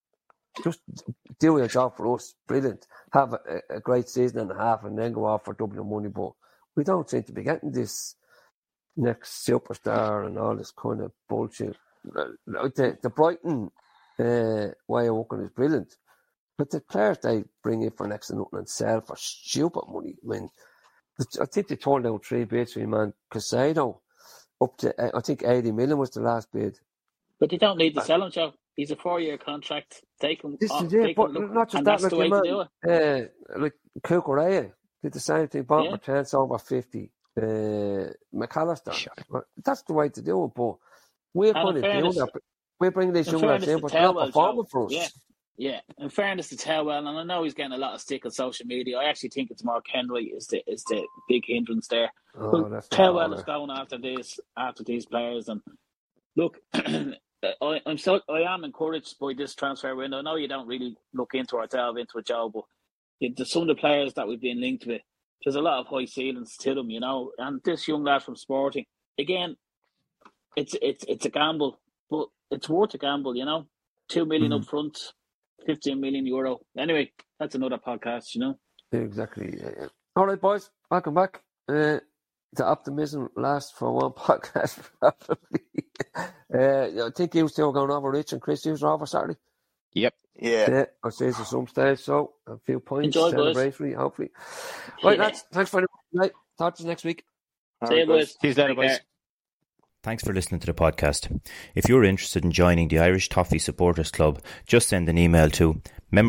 [SPEAKER 2] do your job for us. Brilliant. Have a great season and a half and then go off for double the money. But we don't seem to be getting this next superstar and all this kind of bullshit. The Brighton way of working is brilliant. But the players they bring in for next to nothing and sell for stupid money. I mean, I think they turned down 3 bids for him, man. Casado, up to, I think 80 million was the last bid.
[SPEAKER 5] But they don't need to sell him, Joe. He's a 4-year contract. Take him.
[SPEAKER 2] This is it, but not just that.
[SPEAKER 5] That's the way to do
[SPEAKER 2] it. Like Cucurella did the same thing. Bought Martinez over 50. McAllister. Sure. That's the way to do it. But we're going to do that. We're bringing these young lads in, but they're not performing for us.
[SPEAKER 5] Yeah. In fairness to Tellwell, and I know he's getting a lot of stick on social media. I actually think it's Mark Henry is the big hindrance there. Tellwell is going after these players, and look. I am encouraged by this transfer window. I know you don't really look into or delve into it, Joe, but some of the players that we've been linked with, there's a lot of high ceilings to them, And this young lad from Sporting, again, it's a gamble, but it's worth a gamble, 2 million up front, 15 million euro. Anyway, that's another podcast,
[SPEAKER 2] Exactly. Yeah. All right, boys, welcome back. The optimism lasts for one podcast, probably. I think you still going over Rich and Chris. You were over Saturday.
[SPEAKER 3] Yep.
[SPEAKER 4] Yeah.
[SPEAKER 2] I say at some stage, so a few points, celebratory, hopefully. Right, lads, thanks for the night. Talk to you next week.
[SPEAKER 5] See you, boys.
[SPEAKER 3] See you later, boys.
[SPEAKER 6] Thanks for listening to the podcast. If you're interested in joining the Irish Toffee Supporters Club, just send an email to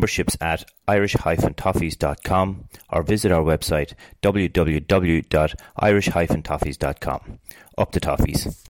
[SPEAKER 6] memberships@irish-toffees.com or visit our website www.irish-toffees.com. Up the Toffees.